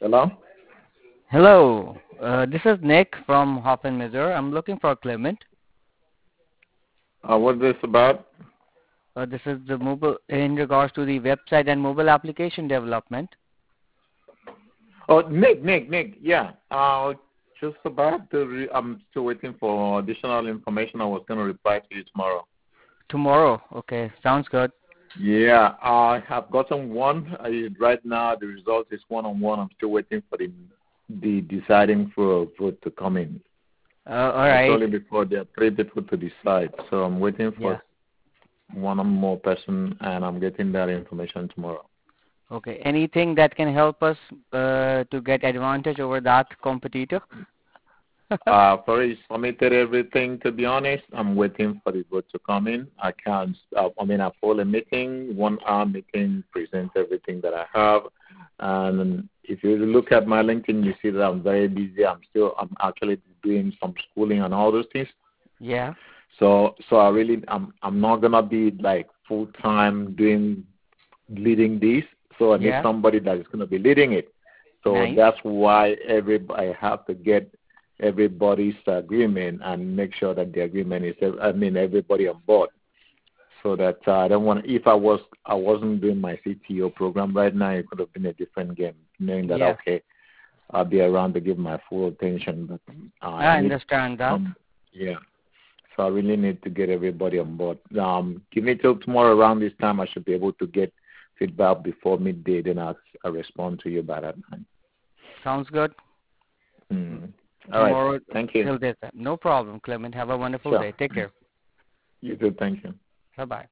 Hello? Hello, this is Nick from Hoffman Missouri. I'm looking for Clement. What's this about? This is the mobile in regards to the website and mobile application development. Oh, Nick. Yeah. Just about I'm still waiting for additional information. I was going to reply to you tomorrow. Tomorrow, okay, sounds good. Yeah, I have gotten one. Right now, the result is one-on-one. I'm still waiting for the deciding for vote to come in. All I right, told you before there are three people to decide, so I'm waiting yeah, for one or more person, and I'm getting that information tomorrow. okay. Anything that can help us to get advantage over that competitor? Already submitted everything. To be honest, I'm waiting for the vote to come in. I can't. I hold a meeting, 1 hour meeting, present everything that I have, and if you look at my LinkedIn, you see that I'm very busy. I'm actually doing some schooling and all those things. Yeah, So I'm not gonna be like full time leading this. So I need yeah, somebody that is gonna be leading it. So nice. that's why I have to get everybody's agreement and make sure that the agreement is everybody on board. So that I don't want. If I wasn't doing my CTO program right now, it could have been a different game. Knowing that Yeah, okay, I'll be around to give my full attention, but I I need understand that. some. Yeah. So I really need to get everybody on board. Give me till tomorrow around this time. I should be able to get feedback before midday. Then I'll respond to you by that time. Sounds good. Mm. All right. Tomorrow Thank you. till this time. No problem, Clement. Have a wonderful Sure. day. Take care. You too. Thank you. Bye bye.